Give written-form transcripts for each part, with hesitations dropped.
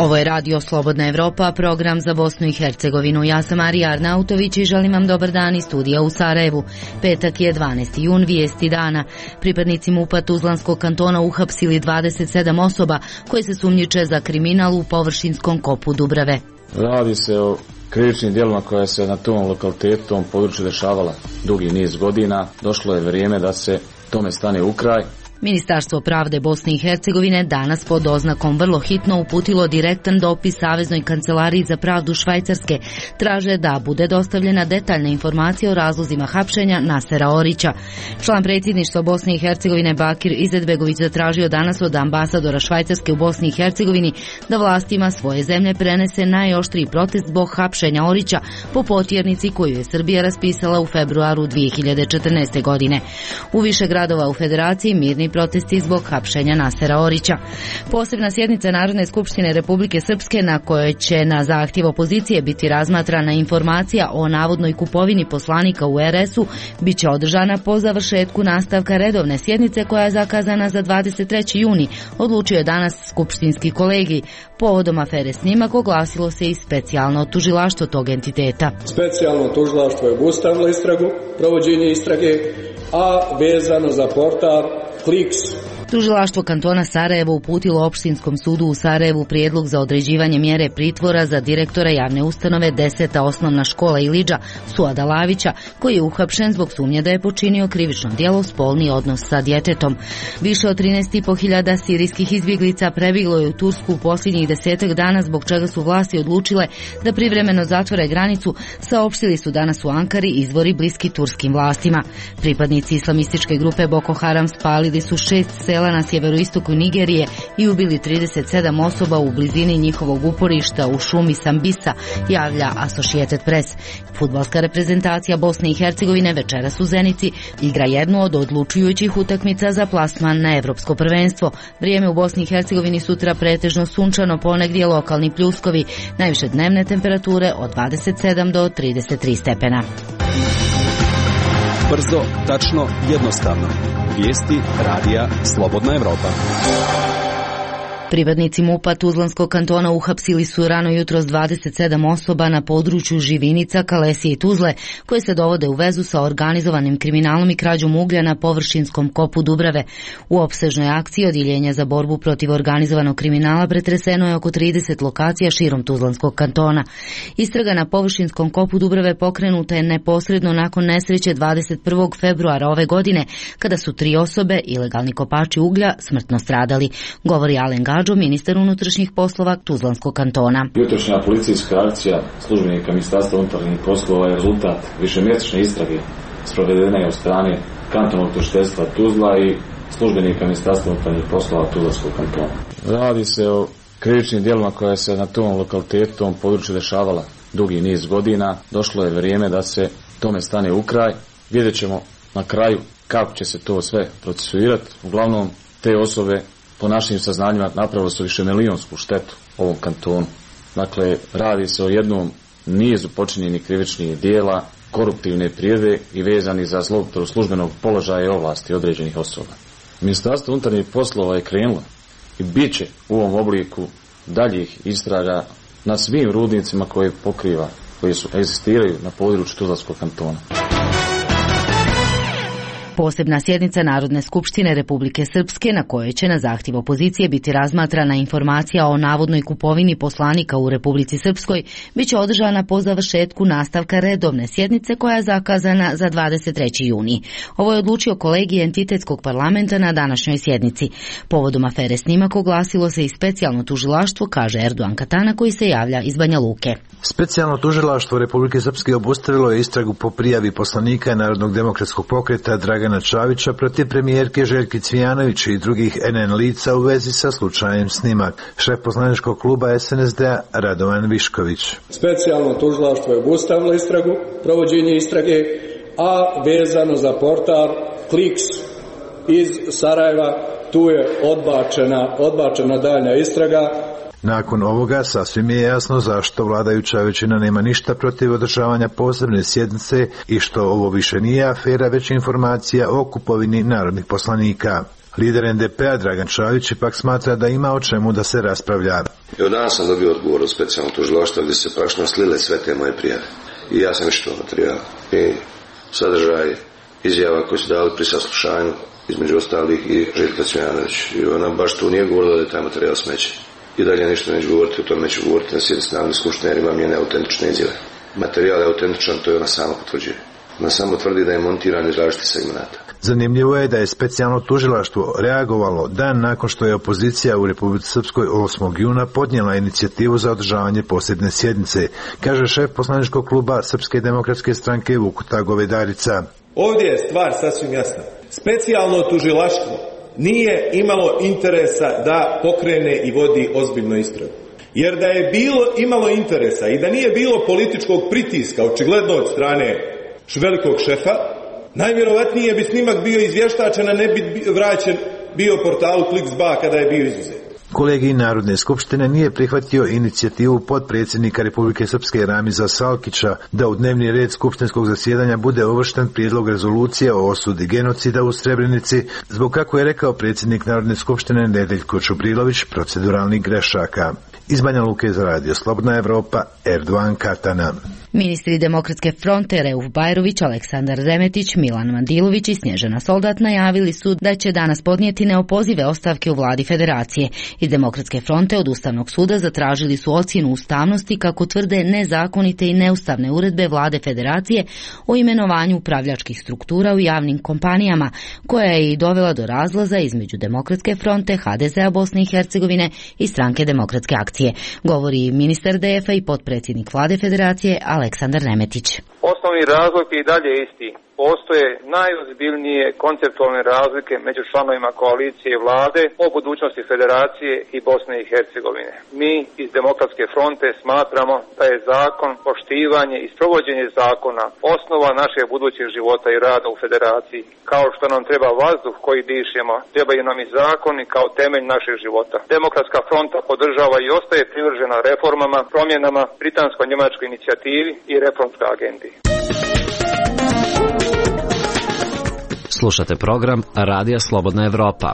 Ovo je Radio Slobodna Evropa, program za Bosnu i Hercegovinu. Ja sam Marija Arnautović i želim vam dobar dan iz studija u Sarajevu. Petak je 12. jun, vijesti dana. Pripadnici MUP-a Tuzlanskog kantona uhapsili 27 osoba koje se sumnjiče za kriminal u površinskom kopu Dubrave. Radi se o krivičnim djelima koja se na tom lokalitetu, tom području dešavala dugi niz godina. Došlo je vrijeme da se tome stane u kraj. Ministarstvo pravde Bosne i Hercegovine danas pod oznakom vrlo hitno uputilo direktan dopis Saveznoj kancelariji za pravdu Švajcarske. Traže da bude dostavljena detaljna informacija o razlozima hapšenja Nasera Orića. Član predsjedništva Bosne i Hercegovine Bakir Izetbegović zatražio danas od ambasadora Švajcarske u Bosni i Hercegovini da vlastima svoje zemlje prenese najoštriji protest zbog hapšenja Orića po potjernici koju je Srbija raspisala u februaru 2014. godine. U više gradova u Federaciji mirni protesti zbog hapšenja Nasera Orića. Posebna sjednica Narodne skupštine Republike Srpske na kojoj će na zahtjev opozicije biti razmatrana informacija o navodnoj kupovini poslanika u RS-u bit će održana po završetku nastavka redovne sjednice koja je zakazana za 23. juni, odlučio je danas skupštinski kolegij. Povodom afere Snimak oglasilo se i specijalno tužilaštvo tog entiteta. Specijalno tužilaštvo je obustavilo istragu, provođenje istrage, a vezano za portal Kliks. Tužilaštvo kantona Sarajevo uputilo Opštinskom sudu u Sarajevu prijedlog za određivanje mjere pritvora za direktora javne ustanove 10. osnovna škola Ilidža Suada Lavića, koji je uhapšen zbog sumnje da je počinio krivično djelo spolni odnos sa djetetom. Više od 13.500 sirijskih izbjeglica prebjeglo je u Tursku u posljednjih 10 dana, zbog čega su vlasti odlučile da privremeno zatvore granicu, saopštili su danas u Ankari izvori bliski turskim vlastima. Pripadnici islamističke grupe Boko Haram spalili su 6 sela na sjeveroistoku Nigerije i ubili 37 osoba u blizini njihovog uporišta u šumi Sambisa, javlja Associated Press. Fudbalska reprezentacija Bosne i Hercegovine večeras u Zenici igra jednu od odlučujućih utakmica za plasman na Evropsko prvenstvo. Vrijeme u Bosni i Hercegovini sutra pretežno sunčano, ponegdje lokalni pljuskovi, najviše dnevne temperature od 27 do 33 stepena. Brzo, tačno, jednostavno. Vijesti Radija Slobodna Evropa. Pripadnici MUP-a Tuzlanskog kantona uhapsili su rano jutros 27 osoba na području Živinica, Kalesije i Tuzle, koje se dovode u vezu sa organizovanim kriminalom i krađom uglja na površinskom kopu Dubrave. U opsežnoj akciji Odjeljenja za borbu protiv organizovanog kriminala pretreseno je oko 30 lokacija širom Tuzlanskog kantona. Istraga na površinskom kopu Dubrave pokrenuta je neposredno nakon nesreće 21. februara ove godine, kada su 3 osobe, ilegalni kopači uglja, smrtno stradali, govori Alen Gadžo, ministar unutrašnjih poslova Tuzlanskog kantona. Jutrošnja policijska akcija službenika Ministarstva unutarnjih poslova je rezultat višemjesečne istrage sprovedene od strane kantonalnog tužiteljstva Tuzla i službenika Ministarstva unutarnjih poslova Tuzlanskog kantona. Radi se o krivičnim djelima koja se na tom lokalitetu, tom području dešavala dugi niz godina. Došlo je vrijeme da se tome stane u kraj. Vidjet ćemo na kraju kako će se to sve procesuirati. Uglavnom, te osobe po našim saznanjima napravili su višemilionsku štetu ovom kantonu. Dakle, radi se o jednom nizu počinjenih krivičnih dijela, koruptivne prirode i vezani za zloupotrebu službenog položaja i ovlasti određenih osoba. Ministarstvo unutarnjih poslova je krenulo i bit će u ovom obliku daljih istraga na svim rudnicima koje pokriva, koji su egzistiraju na području Tuzlanskog kantona. Posebna sjednica Narodne skupštine Republike Srpske na kojoj će na zahtjev opozicije biti razmatrana informacija o navodnoj kupovini poslanika u Republici Srpskoj bit će održana po završetku nastavka redovne sjednice koja je zakazana za 23. juni. Ovo je odlučio kolegij entitetskog parlamenta na današnjoj sjednici. Povodom afere Snimak oglasilo se i specijalno tužilaštvo, kaže Erdogan Katana, koji se javlja iz Banja Luke. Specijalno tužilaštvo Republike Srpske obustavilo je istragu po prijavi poslanika Narodnog demokratskog pokreta Dragana Čavića protiv premijerke Željke Cvijanović i drugih NN lica u vezi sa slučajem Snimak. Šef poslaničkog kluba SNSD-a Radovan Višković. Specijalno tužilaštvo je obustavilo istragu, provođenje istrage, a vezano za portal Kliks iz Sarajeva, tu je odbačena daljnja istraga. Nakon ovoga sasvim je jasno zašto vladajuća većina nema ništa protiv održavanja posebne sjednice i što ovo više nije afera, već informacija o kupovini narodnih poslanika. Lider NDP-a Dragan Čavić ipak smatra da ima o čemu da se raspravlja. Evo danas sam dobio odgovor od specijalnog tužilaštva gdje se prašno slile sve te moje prijave. I ja sam išao materijal. I sadržaj izjava koje su dali pri saslušanju, između ostalih i Željka Cvijanović. I ona baš tu nije govorila da je taj materijal smeće. I dalje ništa neću govoriti, o tome neću govoriti na sjednici Narodne skupštine jer imam njene autentične izjave. Materijal je autentičan, to je ona sama potvrđuje. Ona samo tvrdi da je montiran iz različitih segmenata. Zanimljivo je da je specijalno tužilaštvo reagovalo dan nakon što je opozicija u Republici Srpskoj 8. juna podnijela inicijativu za održavanje posebne sjednice, kaže šef poslaničkog kluba Srpske demokratske stranke Vukuta Govedarica. Ovdje je stvar sasvim jasna. Specijalno tužilaštvo nije imalo interesa da pokrene i vodi ozbiljnu istragu. Jer da je imalo interesa i da nije bilo političkog pritiska, očigledno od strane velikog šefa, najvjerovatnije bi snimak bio izvještačen, a ne bi vraćen bio portalu Kliks.ba kada je bio izuzet. Kolegij Narodne skupštine nije prihvatio inicijativu potpredsjednika Republike Srpske Ramiza Salkića da u dnevni red skupštinskog zasjedanja bude uvršten prijedlog rezolucije o osudi genocida u Srebrenici, zbog, kako je rekao predsjednik Narodne skupštine Nedeljko Čubrilović, proceduralnih grešaka. Iz Banja Luke za Radio Slobodna Evropa, Erdogan Katana. Ministri Demokratske fronte Reuf Bajrović, Aleksandar Remetić, Milan Mandilović i Snježana Soldat najavili su da će danas podnijeti neopozive ostavke u vladi federacije. Iz Demokratske fronte od Ustavnog suda zatražili su ocjenu ustavnosti kako tvrde nezakonite i neustavne uredbe vlade federacije o imenovanju upravljačkih struktura u javnim kompanijama, koja je i dovela do razlaza između Demokratske fronte, HDZ-a Bosne i Hercegovine i Stranke demokratske akcije. Govori ministar DF-a i potpredsjednik vlade federacije Aleksandar Remetić. Osnovni razlog je i dalje isti. Postoje najozbiljnije konceptualne razlike među članovima koalicije i vlade o budućnosti federacije i Bosne i Hercegovine. Mi iz Demokratske fronte smatramo da je zakon, poštivanje i sprovođenje zakona osnova našeg budućeg života i rada u federaciji. Kao što nam treba vazduh koji dišemo, trebaju nam i zakoni kao temelj našeg života. Demokratska fronta podržava i ostaje privržena reformama, promjenama, britansko-njemačkoj inicijativi i reformskoj agendi. Slušate program Radija Slobodna Evropa.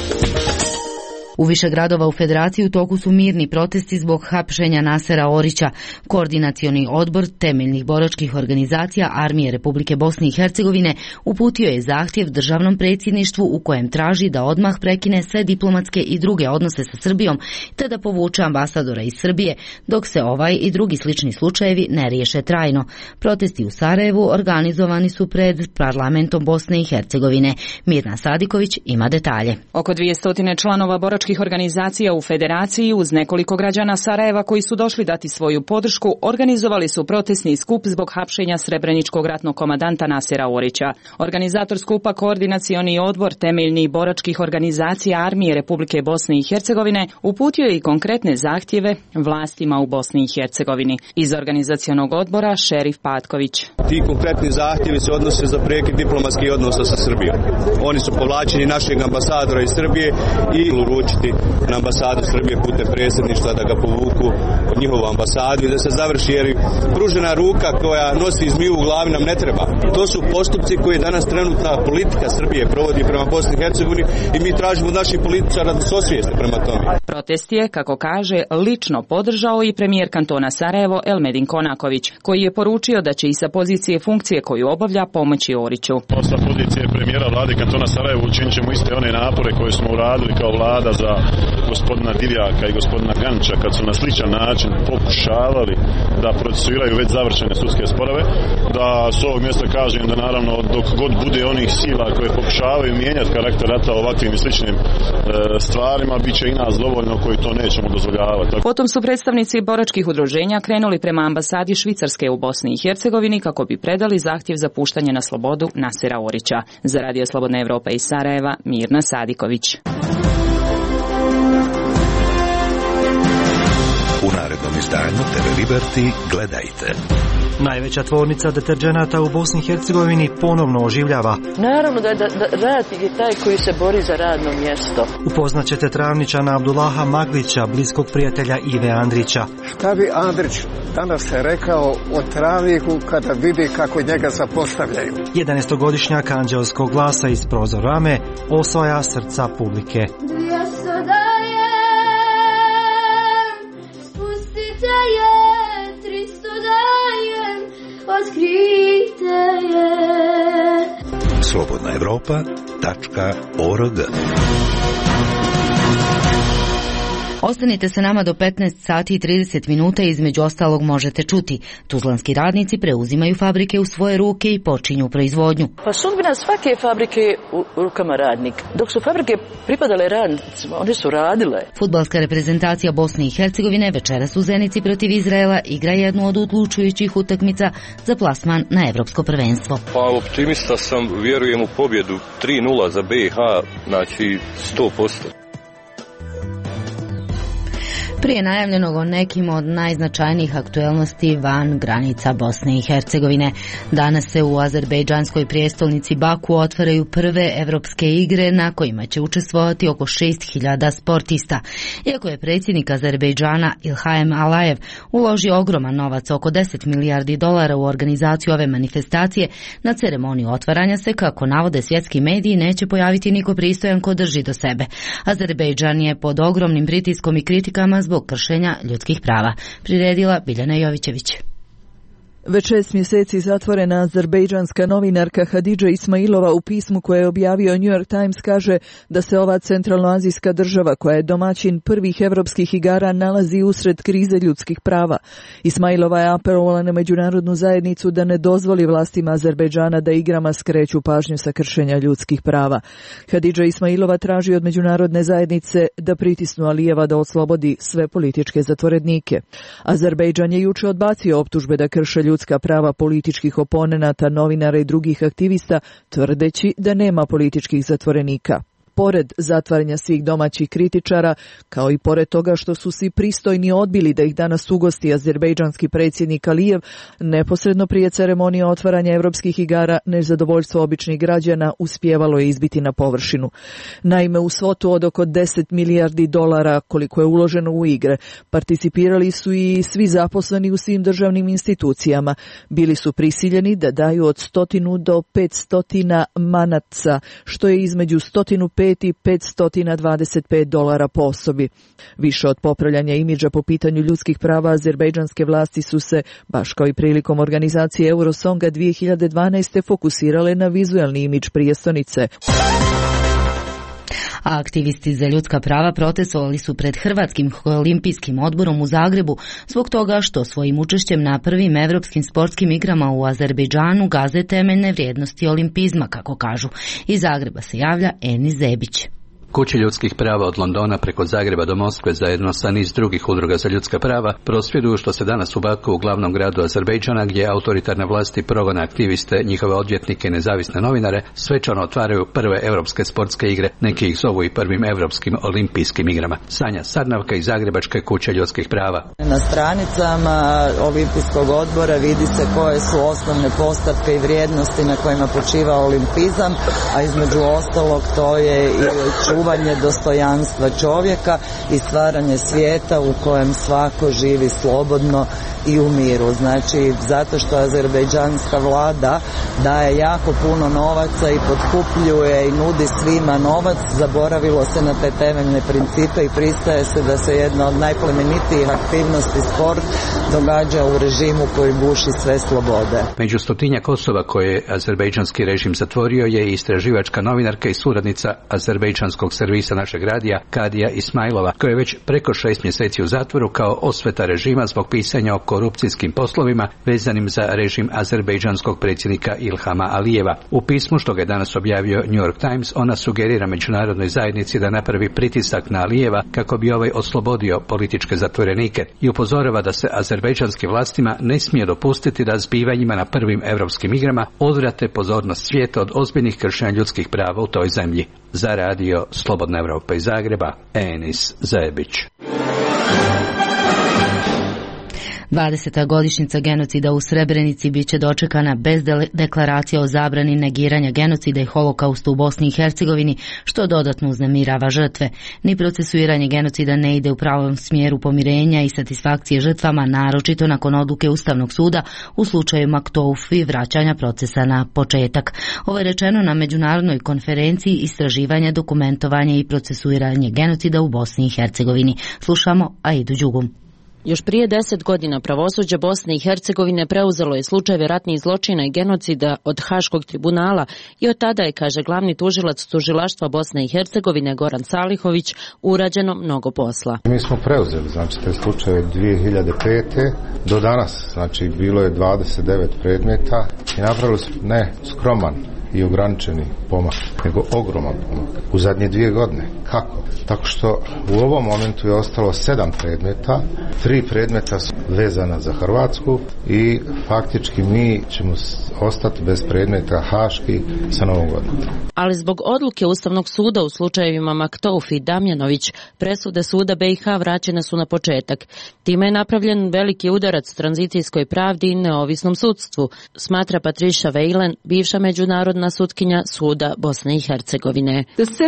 U više gradova u Federaciji u toku su mirni protesti zbog hapšenja Nasera Orića. Koordinacioni odbor temeljnih boračkih organizacija Armije Republike Bosne i Hercegovine uputio je zahtjev državnom predsjedništvu u kojem traži da odmah prekine sve diplomatske i druge odnose sa Srbijom, te da povuče ambasadora iz Srbije, dok se ovaj i drugi slični slučajevi ne riješe trajno. Protesti u Sarajevu organizovani su pred parlamentom Bosne i Hercegovine. Mirna Sadiković ima detalje. Oko 200 članova boračkih organizacija u Federaciji uz nekoliko građana Sarajeva koji su došli dati svoju podršku organizovali su protestni skup zbog hapšenja srebreničkog ratnog komandanta Nasera Orića. Organizator skupa Koordinacioni odbor temeljnih boračkih organizacija Armije Republike Bosne i Hercegovine uputio je i konkretne zahtjeve vlastima u Bosni i Hercegovini. Iz organizacionog odbora Šerif Patković. Ti konkretni zahtjevi se odnose za prekid diplomatskih odnosa sa Srbijom. Oni su povlačeni našeg ambasadora iz Srbije i uručiti na ambasadu Srbije putem predsjedništva da ga povuku od njihovu ambasadu i da se završi, jer pružena ruka koja nosi zmiju u glavi nam ne treba. To su postupci koje danas trenutna politika Srbije provodi prema Bosni i Hercegovini i mi tražimo od naših političara da se osvijeste prema tome. Protest je, kako kaže, lično podržao i premijer kantona Sarajevo Elmedin Konaković, koji je poručio da će i sa pozicije funkcije koju obavlja pomoći Oriću. Sa pozicije premijera vlade kantona Sarajevo učinit ćemo iste one napore koje smo uradili kao vlada za gospodina Divjaka i gospodina Ganča kad su na sličan način pokušavali da procesuiraju već završene sudske sporove, da s ovog mjesta kažem da naravno dok god bude onih sila koje pokušavaju mijenjati karakter rata ovakvim i sličnim stvarima, bit će i nas dovoljno koji to nećemo dozvoljavati. Potom su predstavnici boračkih udruženja krenuli prema ambasadi Švicarske u Bosni i Hercegovini kako bi predali zahtjev za puštanje na slobodu Nasera Orića. Za Radio Slobodna Evropa iz Sarajeva, Mirna Sadiković. U narednom izdanju TV Liberty gledajte. Najveća tvornica deterdženata u Bosni i Hercegovini ponovno oživljava. Naravno da radnik je taj koji se bori za radno mjesto. Upoznaćete travničana Abdullaha Maglića, bliskog prijatelja Ive Andrića. Šta bi Andrić danas rekao o travniku kada vidi kako njega zapostavljaju? 11-godišnjak anđelskog glasa iz prozorame osvaja srca publike. Otkrite je, 300 dajem, otkrite je. slobodnaevropa.org. Ostanite sa nama do 15 sati i 30 minuta, između ostalog možete čuti. Tuzlanski radnici preuzimaju fabrike u svoje ruke i počinju proizvodnju. Pa sudbina svake fabrike u rukama radnika. Dok su fabrike pripadale radnicima, one su radile. Fudbalska reprezentacija Bosne i Hercegovine večeras u Zenici protiv Izraela igra jednu od odlučujućih utakmica za plasman na evropsko prvenstvo. Pa optimista sam, vjerujem u pobjedu 3-0 za BiH, znači 100%. Prije najavljenog o nekim od najznačajnijih aktuelnosti van granica Bosne i Hercegovine. Danas se u azerbejdžanskoj prijestolnici Baku otvaraju prve evropske igre na kojima će učestvovati oko 6.000 sportista. Iako je predsjednik Azerbejdžana Ilham Alijev uložio ogroman novac, oko 10 milijardi dolara u organizaciju ove manifestacije, na ceremoniju otvaranja se, kako navode svjetski mediji, neće pojaviti niko pristojan ko drži do sebe. Azerbejdžan je pod ogromnim pritiskom i kritikama zbog kršenja ljudskih prava. Priredila Biljana Jovićević. Već 6 mjeseci zatvorena azerbejdžanska novinarka Hadidža Ismailova u pismu koje je objavio New York Times kaže da se ova centralnoazijska država, koja je domaćin prvih evropskih igara, nalazi usred krize ljudskih prava. Ismailova je apelovala na međunarodnu zajednicu da ne dozvoli vlastima Azerbejdžana da igrama skreću pažnju sa kršenja ljudskih prava. Hadidža Ismailova traži od međunarodne zajednice da pritisnu Alijeva da oslobodi sve političke zatvorenike. Azerbejdžan je juče odbacio optužbe da krše ljudska prava političkih oponenata, novinara i drugih aktivista, tvrdeći da nema političkih zatvorenika. Pored zatvaranja svih domaćih kritičara, kao i pored toga što su svi pristojni odbili da ih danas ugosti azerbejdžanski predsjednik Alijev, neposredno prije ceremonije otvaranja evropskih igara nezadovoljstvo običnih građana uspijevalo je izbiti na površinu. Naime, u svotu od oko 10 milijardi dolara koliko je uloženo u igre, participirali su i svi zaposleni u svim državnim institucijama. Bili su prisiljeni da daju od 100 do 500 manaca, što je između 105 i 525 dolara po osobi. Više od popravljanja imidža po pitanju ljudskih prava, azerbejdžanske vlasti su se, baš kao i prilikom organizacije Eurosonga 2012. fokusirale na vizualni imidž prijestolnice. A aktivisti za ljudska prava protestovali su pred Hrvatskim olimpijskim odborom u Zagrebu zbog toga što svojim učešćem na prvim evropskim sportskim igrama u Azerbejdžanu gaze temeljne vrijednosti olimpizma, kako kažu. Iz Zagreba se javlja Enis Zebić. Kuće ljudskih prava od Londona preko Zagreba do Moskve zajedno sa niz drugih udruga za ljudska prava prosvjeduju što se danas u Baku, u glavnom gradu Azerbejdžana, gdje autoritarne vlasti progone aktiviste, njihove odvjetnike i nezavisne novinare, svečano otvaraju prve europske sportske igre, neki ih zovu i prvim europskim olimpijskim igrama. Sanja Sarnavka iz Zagrebačke kuće ljudskih prava. Na stranicama Olimpijskog odbora vidi se koje su osnovne postavke i vrijednosti na kojima počiva olimpizam, a između ostalog to je i čuvanje dostojanstva čovjeka i stvaranje svijeta u kojem svako živi slobodno i u miru. Znači, zato što azerbejdžanska vlada daje jako puno novaca i potkupljuje i nudi svima novac, zaboravilo se na te temeljne principe i pristaje se da se jedna od najplemenitijih aktivnosti sport događa u režimu koji guši sve slobode. Među 100 osoba koje je azerbejdžanski režim zatvorio je i istraživačka novinarka i suradnica azerbejdžanskog servisa našeg radija Kadija Ismailova, koja je već preko 6 mjeseci u zatvoru kao osveta režima zbog pisanja o korupcijskim poslovima vezanim za režim azerbejdžanskog predsjednika Ilhama Alijeva. U pismu što ga je danas objavio New York Times, ona sugerira međunarodnoj zajednici da napravi pritisak na Alijeva kako bi ovaj oslobodio političke zatvorenike i upozorava da se azerbejdžanskim vlastima ne smije dopustiti da zbivanjima na prvim europskim igrama odvrate pozornost svijeta od ozbiljnih kršenja ljudskih prava u toj zemlji. Za radio Slobodna Evropa iz Zagreba, Enis Zebić. 20. godišnjica genocida u Srebrenici biće dočekana bez deklaracije o zabrani negiranja genocida i holokausta u Bosni i Hercegovini, što dodatno uznemirava žrtve. Ni procesuiranje genocida ne ide u pravom smjeru pomirenja i satisfakcije žrtvama, naročito nakon odluke Ustavnog suda u slučaju Maktouf i vraćanja procesa na početak. Ovo je rečeno na međunarodnoj konferenciji istraživanja, dokumentovanja i procesuiranje genocida u Bosni i Hercegovini. Slušamo Aidu Đugum. Još prije 10 godina pravosuđe Bosne i Hercegovine preuzelo je slučajeve ratnih zločina i genocida od Haškog tribunala i od tada je, kaže glavni tužilac tužilaštva Bosne i Hercegovine Goran Salihović, urađeno mnogo posla. Mi smo preuzeli, znači, te slučajeve 2005. do danas, znači bilo je 29 predmeta i napravili smo ne skroman i ograničeni pomak, nego ogroman pomak u zadnje 2 godine. Kako? Tako što u ovom momentu je ostalo 7 predmeta, 3 predmeta su vezana za Hrvatsku i faktički mi ćemo ostati bez predmeta haški sa Novom godinom. Ali zbog odluke Ustavnog suda u slučajevima Maktouf i Damjanović, presude suda BiH vraćene su na početak. Time je napravljen veliki udarac tranzicijskoj pravdi i neovisnom sudstvu, smatra Patricia Vejlen, bivša međunarodna sutkinja suda Bosne i Hercegovine.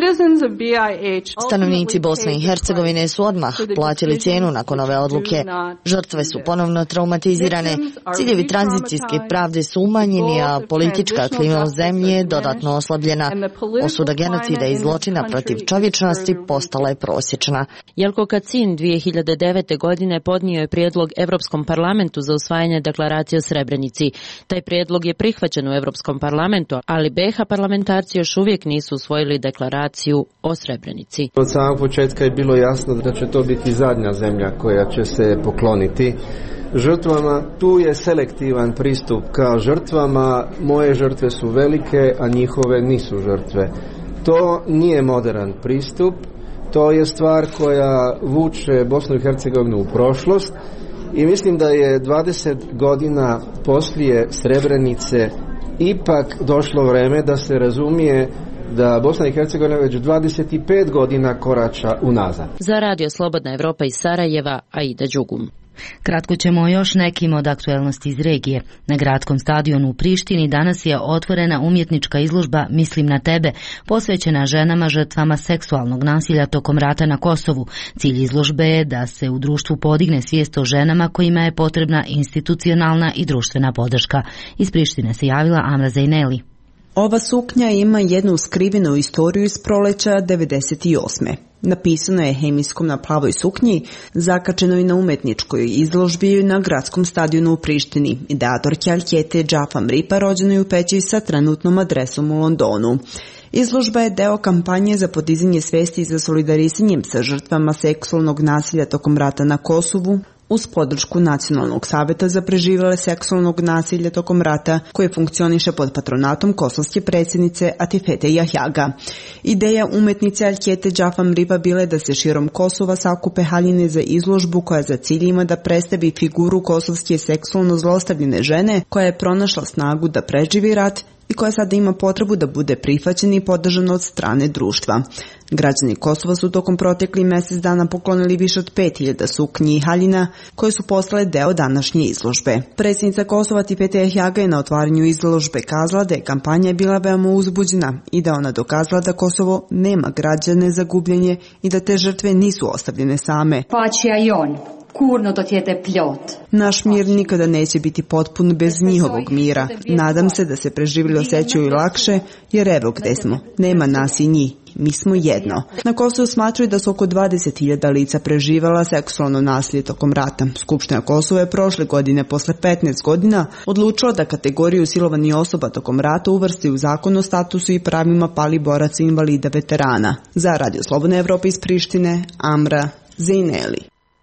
Stanovnici Bosne i Hercegovine su odmah plaćali cijenu nakon ove odluke. Žrtve su ponovno traumatizirane, ciljevi tranzicijske pravde su umanjeni, a politička klima u zemlji je dodatno oslabljena. Osuda genocida i zločina protiv čovječnosti postala je prosječna. Jelko Kacin 2009. godine podnio je prijedlog Europskom parlamentu za usvajanje deklaracije o Srebrenici. Taj prijedlog je prihvaćen u Europskom parlamentu, ali BiH parlamentarci još uvijek nisu usvojili deklaraciju o Srebrenici. Od samog početka je bilo jasno da će to biti zadnja zemlja koja će se pokloniti žrtvama. Tu je selektivan pristup ka žrtvama. Moje žrtve su velike, a njihove nisu žrtve. To nije modern pristup. To je stvar koja vuče Bosnu i Hercegovinu u prošlost i mislim da je 20 godina poslije Srebrenice ipak došlo vreme da se razumije da Bosna i Hercegovina već 25 godina korača unazad. Za Radio Slobodna Evropa iz Sarajeva, Aida Đugum. Kratko ćemo o još nekim od aktuelnosti iz regije. Na gradskom stadionu u Prištini danas je otvorena umjetnička izložba Mislim na tebe, posvećena ženama žrtvama seksualnog nasilja tokom rata na Kosovu. Cilj izložbe je da se u društvu podigne svijest o ženama kojima je potrebna institucionalna i društvena podrška. Iz Prištine se javila Amra Zejneli. Ova suknja ima jednu skrivenu istoriju iz proleća 98. Napisano je hemijskom na plavoj suknji, zakačenoj na umetničkoj izložbi na gradskom stadionu u Prištini. Ideatorka Aljkete Džafam Ripa rođenoj u Peći sa trenutnom adresom u Londonu. Izložba je deo kampanje za podizanje svesti za solidarisanjem sa žrtvama seksualnog nasilja tokom rata na Kosovu, uz podršku Nacionalnog saveta za preživjele seksualnog nasilja tokom rata, koje funkcioniše pod patronatom kosovske predsjednice Atifete Jahjaga. Ideja umetnice Aljkete Džafam Ripa bila je da se širom Kosova sakupe haljine za izložbu koja za cilj ima da predstavi figuru kosovske seksualno zlostavljene žene koja je pronašla snagu da preživi rat i koja sada ima potrebu da bude prihvaćena i podržana od strane društva. Građani Kosova su tokom proteklih mjesec dana poklonili više od 5000 suknji i haljina koje su postale deo današnje izložbe. Predsjednica Kosova Atifete Jahjaga je na otvaranju izložbe kazala da je kampanja bila veoma uzbuđena i da ona dokazala da Kosovo nema građane za gubljenje i da te žrtve nisu ostavljene same. Pačija i on. Kurno do tjete pljot. Naš mir nikada neće biti potpun bez njihovog mira. Nadam se da se preživjeli osjećaju lakše, jer evo gde smo. Nema nas i njih. Mi smo jedno. Na Kosovu smatraju da su oko 20.000 lica preživjela seksualno nasilje tokom rata. Skupština Kosova je prošle godine, posle 15 godina, odlučila da kategoriju silovanih osoba tokom rata uvrsti u zakon o statusu i pravima palih boraca i invalida veterana. Za Radio Slobodna Evropa iz Prištine, Amra Zejneli.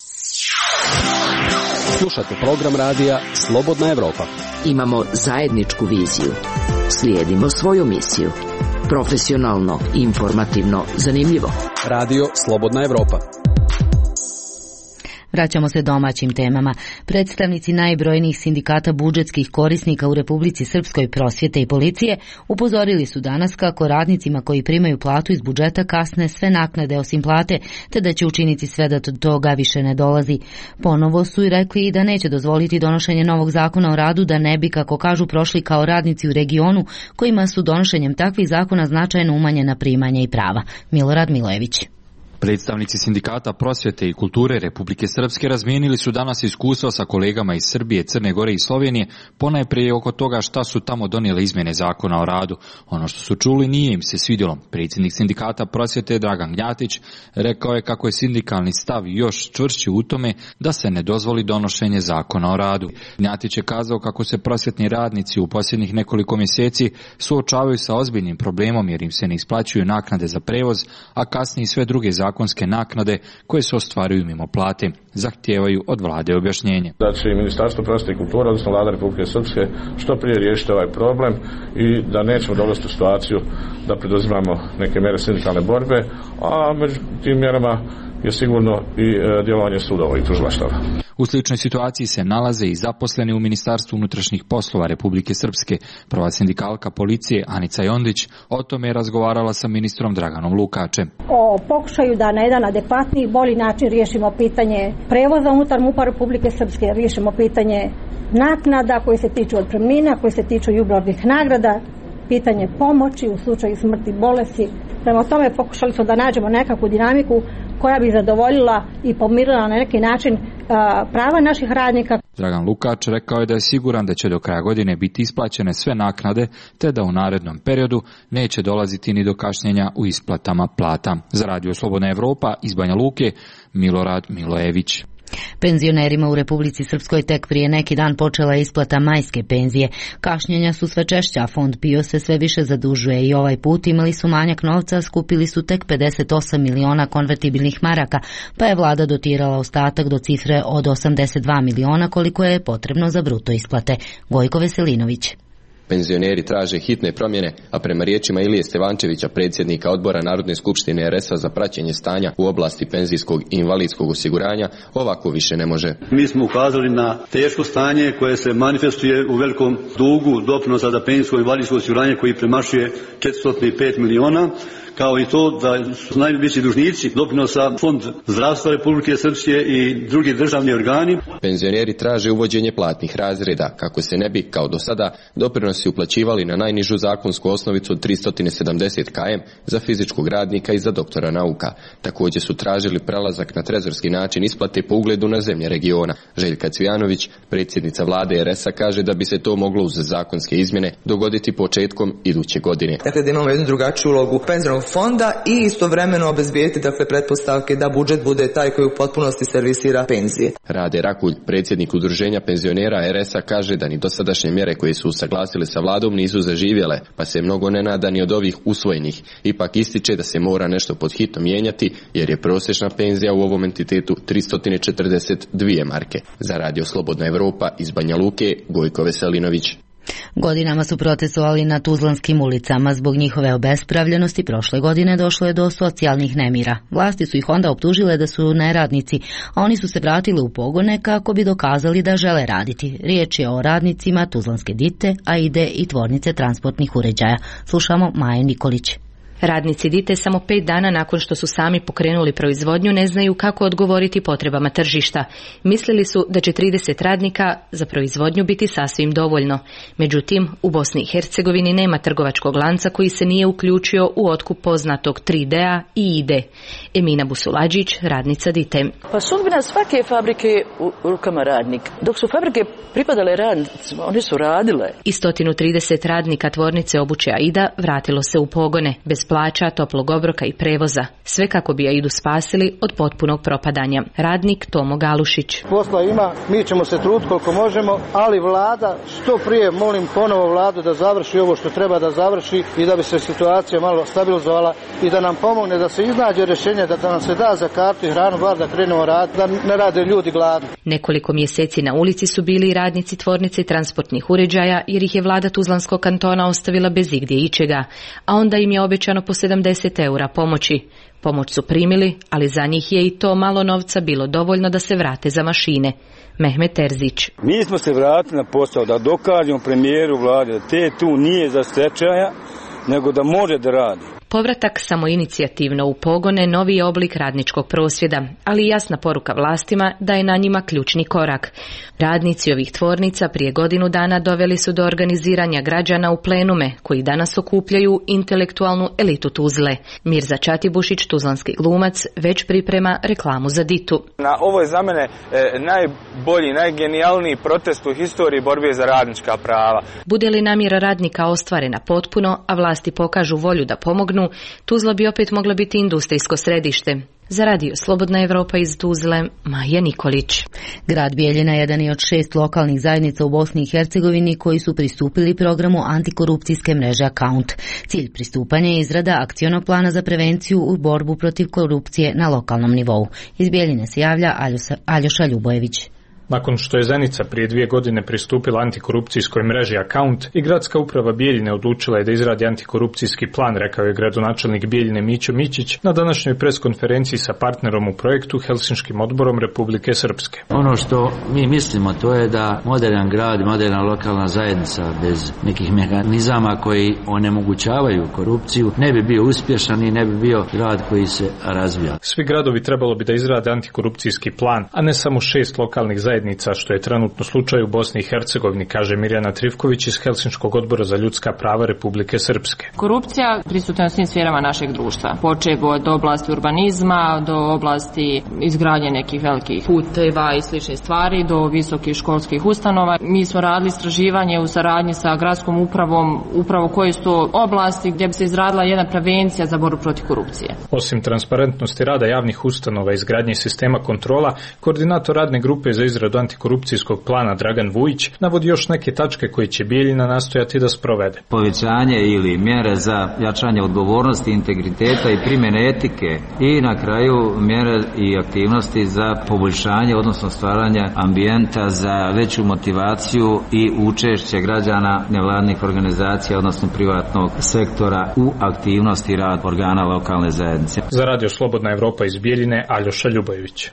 Slušate program radija Slobodna Evropa. Imamo zajedničku viziju. Slijedimo svoju misiju. Profesionalno, informativno, zanimljivo. Radio Slobodna Evropa. Vraćamo se domaćim temama. Predstavnici najbrojnijih sindikata budžetskih korisnika u Republici Srpskoj, prosvjete i policije upozorili su danas kako radnicima koji primaju platu iz budžeta kasne sve naknade osim plate, te da će učiniti sve da do toga više ne dolazi. Ponovo su i rekli da neće dozvoliti donošenje novog zakona o radu da ne bi, kako kažu, prošli kao radnici u regionu kojima su donošenjem takvih zakona značajno umanjena primanja i prava. Milorad Milojević. Predstavnici sindikata prosvjete i kulture Republike Srpske razmijenili su danas iskustva sa kolegama iz Srbije, Crne Gore i Slovenije, ponajprije oko toga šta su tamo donijele izmjene zakona o radu. Ono što su čuli nije im se svidjelo. Predsjednik sindikata prosvjete Dragan Gnjatić rekao je kako je sindikalni stav još čvršći u tome da se ne dozvoli donošenje zakona o radu. Gnjatić je kazao kako se prosvjetni radnici u posljednjih nekoliko mjeseci suočavaju sa ozbiljnim problemom jer im se ne isplaćuju naknade za prevoz, a kasnije sve druge zakonske naknade koje se ostvaruju mimo plate. Zahtijevaju od vlade objašnjenje. Da će i Ministarstvo prosvjete i kulture, odnosno vlada Republike Srpske, što prije riješiti ovaj problem i da nećemo dovesti u situaciju da preduzimamo neke mjere sindikalne borbe, a među tim mjerama je sigurno i djelovanje sudova i tužilaštava. U sličnoj situaciji se nalaze i zaposleni u Ministarstvu unutrašnjih poslova Republike Srpske. Prva sindikalka policije Anica Jondić o tome je razgovarala sa ministrom Draganom Lukačem. O pokušaju da na jedan adekvatniji, bolji način riješimo pitanje prevoza unutar MUP-a Republike Srpske, riješimo pitanje naknada koje se tiču otpremnina, koje se tiču jubilarnih nagrada, pitanje pomoći u slučaju smrti i bolesti. Prema tome pokušali smo da nađemo nekakvu dinamiku koja bi zadovoljila i pomirila na neki način prava naših radnika. Dragan Lukač rekao je da je siguran da će do kraja godine biti isplaćene sve naknade, te da u narednom periodu neće dolaziti ni do kašnjenja u isplatama plata. Za Radio Slobodna Evropa iz Banja Luke, Milorad Milojević. Penzionerima u Republici Srpskoj tek prije neki dan počela isplata majske penzije. Kašnjenja su sve češća, a fond PIO se sve više zadužuje i ovaj put imali su manjak novca, skupili su tek 58 miliona konvertibilnih maraka, pa je vlada dotirala ostatak do cifre od 82 miliona koliko je potrebno za bruto isplate. Gojko Veselinović. Penzioneri traže hitne promjene, a prema riječima Ilije Stevančevića, predsjednika odbora Narodne skupštine RS-a za praćenje stanja u oblasti penzijskog i invalidskog osiguranja, ovako više ne može. Mi smo ukazali na teško stanje koje se manifestuje u velikom dugu doprinosa za penzijsko i invalidsko osiguranje koji premašuje 405 miliona, kao i to da su najveći dužnici doprinosa Fond zdravstva Republike Srpske i drugi državni organi. Penzioneri traže uvođenje platnih razreda, kako se ne bi, kao do sada, doprinosi uplaćivali na najnižu zakonsku osnovicu od 370 km za fizičkog radnika i za doktora nauka. Također su tražili prelazak na trezorski način isplate po ugledu na zemlje regiona. Željka Cvijanović, predsjednica vlade RS-a, kaže da bi se to moglo uz zakonske izmjene dogoditi početkom iduće godine. Dakle, da imamo jednu drugačiju ulogu penzionog fonda i istovremeno obezbijeti pretpostavke da budžet bude taj koji u potpunosti servisira penzije. Rade Rakulj, predsjednik udruženja penzionera RS-a, kaže da ni dosadašnje mjere koje su usaglasili sa vladom nisu zaživjele, pa se mnogo ne nada ni od ovih usvojenih. Ipak ističe da se mora nešto pod hitno mijenjati jer je prosječna penzija u ovom entitetu 342 marke. Za Radio Slobodna Evropa iz Banja Luke, Gojko Veselinović. Godinama su protestovali na tuzlanskim ulicama. Zbog njihove obespravljenosti prošle godine došlo je do socijalnih nemira. Vlasti su ih onda optužile da su neradnici, a oni su se vratili u pogone kako bi dokazali da žele raditi. Riječ je o radnicima Tuzlanske Dite, Aide i tvornice transportnih uređaja. Slušamo Maju Nikolić. Radnici Dite samo 5 dana nakon što su sami pokrenuli proizvodnju ne znaju kako odgovoriti potrebama tržišta. Mislili su da će 30 radnika za proizvodnju biti sasvim dovoljno. Međutim, u Bosni i Hercegovini nema trgovačkog lanca koji se nije uključio u otkup poznatog 3D-a i IDE. Emina Busuladžić, radnica Dite. Pa sudbina svake fabrike u rukama radnika. Dok su fabrike pripadale radnicima, one su radile. I 130 radnika tvornice obuće Aida vratilo se u pogone, bez plaća, toplog obroka i prevoza. Sve kako bi Aidu spasili od potpunog propadanja. Radnik Tomo Galušić. Posla ima, mi ćemo se truditi koliko možemo, ali vlada što prije, molim ponovo vladu da završi ovo što treba da završi i da bi se situacija malo stabilizovala i da nam pomogne da se iznađe rješenje, da nam se da za kartu i hranu, bar da krenemo raditi, da ne rade ljudi gladni. Nekoliko mjeseci na ulici su bili i radnici tvornice transportnih uređaja jer ih je vlada Tuzlanskog kantona ostavila bez igdje ičega, a onda im je obećano po 70 eura pomoći. Pomoć su primili, ali za njih je i to malo novca bilo dovoljno da se vrate za mašine. Mehmet Terzić. Mi smo se vratili na posao da dokažemo premijeru vlade da te tu nije za stečaja, nego da može da radi. Povratak samoinicijativno u pogone novi je oblik radničkog prosvjeda, ali i jasna poruka vlastima da je na njima ključni korak. Radnici ovih tvornica prije godinu dana doveli su do organiziranja građana u plenume, koji danas okupljaju intelektualnu elitu Tuzle. Mirza Čatibušić, tuzlanski glumac, već priprema reklamu za Ditu. Ovo je za mene najbolji, najgenijalniji protest u historiji borbe za radnička prava. Bude li namjera radnika ostvarena potpuno, a vlasti pokažu volju da pomognu, Tuzla bi opet mogla biti industrijsko središte. Za radio Slobodna Evropa iz Tuzle, Maja Nikolić. Grad Bijeljina jedan je od 6 lokalnih zajednica u Bosni i Hercegovini koji su pristupili programu antikorupcijske mreže Account. Cilj pristupanja je izrada akcionog plana za prevenciju u borbu protiv korupcije na lokalnom nivou. Iz Bijeljine se javlja Aljoša Ljubojević. Nakon što je Zenica prije 2 godine pristupila antikorupcijskoj mreži Account i gradska uprava Bijeljine odlučila je da izradi antikorupcijski plan, rekao je gradonačelnik Bijeljine Mićo Mićić na današnjoj preskonferenciji sa partnerom u projektu Helsinškim odborom Republike Srpske. Ono što mi mislimo to je da moderan grad, moderna lokalna zajednica bez nekih mehanizama koji onemogućavaju korupciju ne bi bio uspješan i ne bi bio grad koji se razvija. Svi gradovi trebalo bi da izrade antikorupcijski plan, a ne samo 6 lokalnih zajednica, što je trenutno slučaj u Bosni i Hercegovini, kaže Mirjana Trivković iz Helsinškog odbora za ljudska prava Republike Srpske. Korupcija prisutna u svim sferama našeg društva, počev od oblasti urbanizma do oblasti izgradnje nekih velikih puteva i sličnih stvari do visokih školskih ustanova. Mi smo radili istraživanje u saradnji sa gradskom upravom, upravo koje su to oblasti gdje bi se izradila jedna prevencija za borbu protiv korupcije. Osim transparentnosti rada javnih ustanova i izgradnje sistema kontrola, koordinator radne grupe za izradu antikorupcijskog plana Dragan Vujić navodi još neke tačke koje će Bijeljina nastojati da sprovede. Povećanje ili mjere za jačanje odgovornosti, integriteta i primjene etike i na kraju mjere i aktivnosti za poboljšanje, odnosno stvaranje ambijenta za veću motivaciju i učešće građana, nevladnih organizacija, odnosno privatnog sektora u aktivnosti rad organa lokalne zajednice. Za radio Slobodna Evropa iz Bijeljine, Aljoša Ljubojević.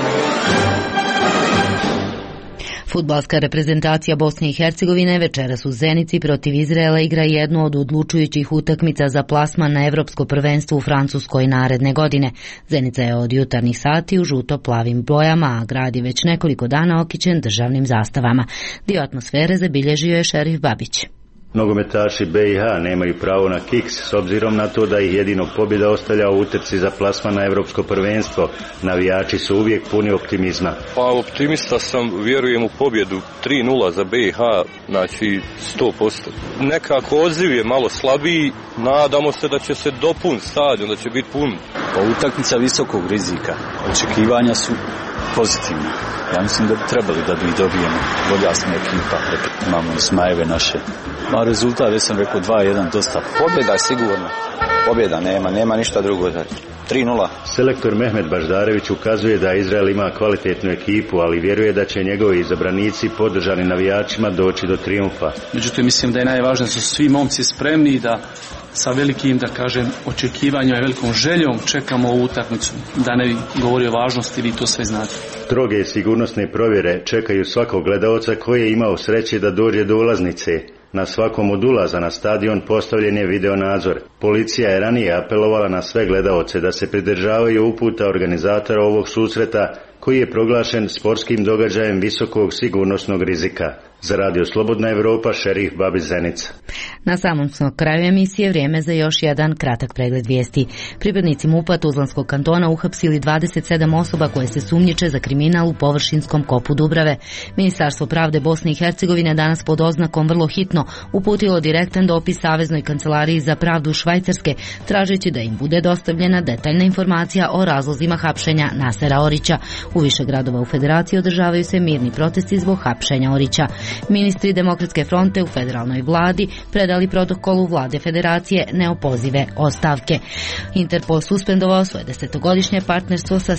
Fudbalska reprezentacija Bosne i Hercegovine večeras u Zenici protiv Izraela igra jednu od odlučujućih utakmica za plasman na Evropsko prvenstvo u Francuskoj naredne godine. Zenica je od jutarnjih sati u žuto-plavim bojama, a grad je već nekoliko dana okićen državnim zastavama. Dio atmosfere zabilježio je Šerif Babić. Nogometaši BiH nemaju pravo na kiks s obzirom na to da ih jedino pobjeda ostavlja u utrci za plasman na Evropsko prvenstvo. Navijači su uvijek puni optimizma. Pa optimista sam, vjerujem u pobjedu 3-0 za BiH, znači 100%. Nekako odziv je malo slabiji, nadamo se da će se dopuniti stadion, da će biti pun. Pa utakmica visokog rizika, očekivanja su pozitivne. Ja mislim da bi trebali da bi dobijemo. Bolja smo ekipa, imamo smajeve naše. Ma rezultat, već sam rekao 2-1 dosta. Pobjeda je sigurno. Pobjeda nema ništa drugo. 3-0. Selektor Mehmet Baždarević ukazuje da Izrael ima kvalitetnu ekipu, ali vjeruje da će njegovi izabranici podržani navijačima doći do trijumfa. Međutim, mislim da je najvažnije da su svi momci spremni i da sa velikim, da kažem, očekivanjem i velikom željom čekamo ovu utakmicu. Da ne govori o važnosti, vi to sve znate. Stroge sigurnosne provjere čekaju svakog gledaoca koji je imao sreće da dođe do ulaznice. Na svakom od ulaza na stadion postavljen je video nadzor. Policija je ranije apelovala na sve gledaoce da se pridržavaju uputa organizatora ovog susreta koji je proglašen sportskim događajem visokog sigurnosnog rizika. Za radio Slobodna Evropa, Šerif Babić, Zenica. Na samom smo kraju emisije, vrijeme za još jedan kratak pregled vijesti. Pripadnici MUP-a Tuzlanskog kantona uhapsili 27 osoba koje se sumnjiče za kriminal u površinskom kopu Dubrave. Ministarstvo pravde Bosne i Hercegovine danas pod oznakom vrlo hitno uputilo direktan dopis Saveznoj kancelariji za pravdu Švajcarske, tražeći da im bude dostavljena detaljna informacija o razlozima hapšenja Nasera Orića. U više gradova u Federaciji održavaju se mirni protesti zbog hapšenja Orića. Ministri Demokratske fronte u federalnoj vladi predali protokolu vlade Federacije neopozive ostavke. Interpol suspendovao svoje 10-godišnje partnerstvo sa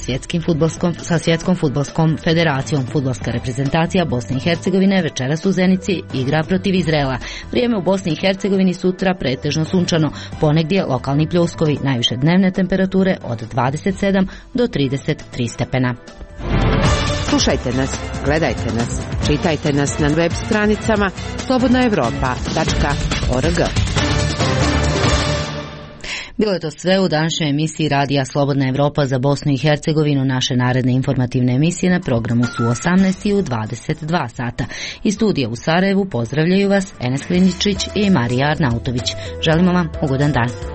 Svjetskom fudbalskom federacijom. Fudbalska reprezentacija Bosne i Hercegovine večeras u Zenici igra protiv Izraela. Vrijeme u Bosni i Hercegovini sutra pretežno sunčano, ponegdje lokalni pljuskovi, najviše dnevne temperature od 27 do 33 stepena. Slušajte nas, gledajte nas, čitajte nas na web stranicama slobodnaevropa.org. Bilo je to sve u današnjoj emisiji Radija Slobodna Evropa za Bosnu i Hercegovinu. Naše naredne informativne emisije na programu su u 18 i u 22 sata. Iz studija u Sarajevu pozdravljaju vas Enes Klinjičić i Marija Arnautović. Želimo vam ugodan dan.